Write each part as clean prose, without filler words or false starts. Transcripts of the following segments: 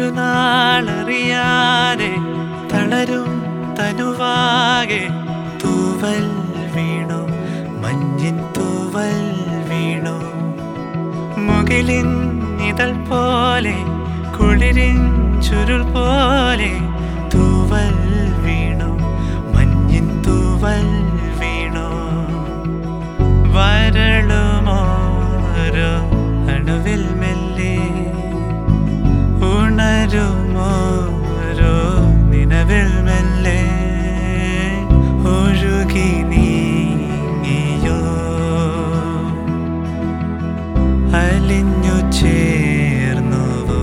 ഒരു നാളറിയാതെ തളരും തനുവാകെ തൂവൽ വീണു, മഞ്ഞിൻ തൂവൽ വീണു. മുകിലിൻ ഇതൾ പോലെ കുളിരിൻ ചുരുൾ പോലെ തൂവൽ വീണു, മഞ്ഞിൻ തൂവൽ വീണു. വരളുമോരോ അണുവിൽ മെല്ലെ ഉണരുമോരോ നിലവിൽ മെല്ലെ ഒഴുകി നീങ്ങിയോ അലിഞ്ഞു ചേർന്നുവോ.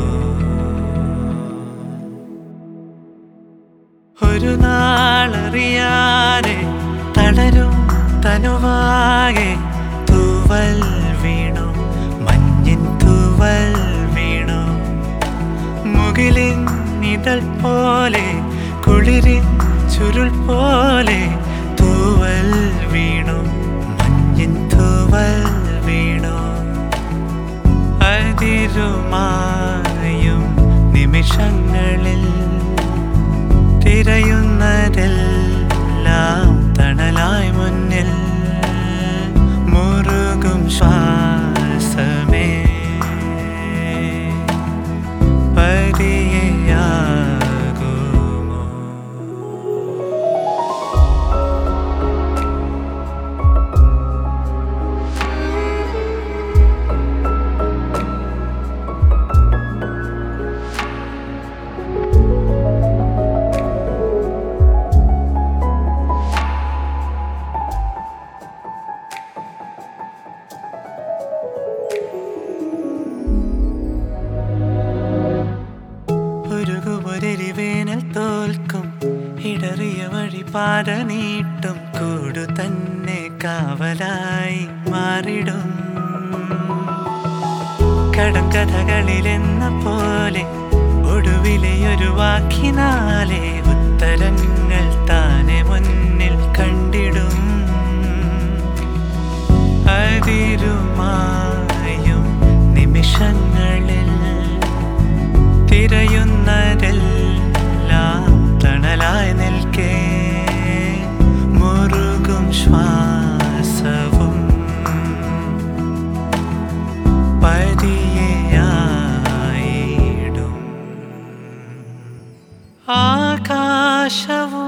ഒരു നാളറിയാതെ തളരും തനുവാകെ തൂവൽ വീണു, മഞ്ഞിൻ തൂവൽ വീണു. മുകിലിൻ ഇതൾ പോലെ കുളിരിൻ ചുരുൾ പോലെ തൂവൽ വീണു, മഞ്ഞിൻ തൂവൽ വീണു. അതിരുമായും നിമിഷങ്ങളിൽ തിരയുന്നതെല്ലാം തണലായി മുന്നിൽ മുറുകും ശ്വാസമേ പതിയെയാകുമോ. വേനൽ തോൽക്കും ഇടറിയ വഴി പാത നീട്ടും കൂടു തന്നെ കാവലായി മാറിടും. കടങ്കഥകളിലെന്ന പോലെ ഒടുവിലെ ഒരു വാക്കിനാലെ ഉത്തരങ്ങൾ താനെ മുന്നിൽ കണ്ടിടും. അതിരുമായും നിമിഷങ്ങളിൽ തിരയുന്നതെല്ലാം തണലായി നിൽക്കേ മുറുകും ശ്വാസവും പതിയെയായിടും. ആകാശവും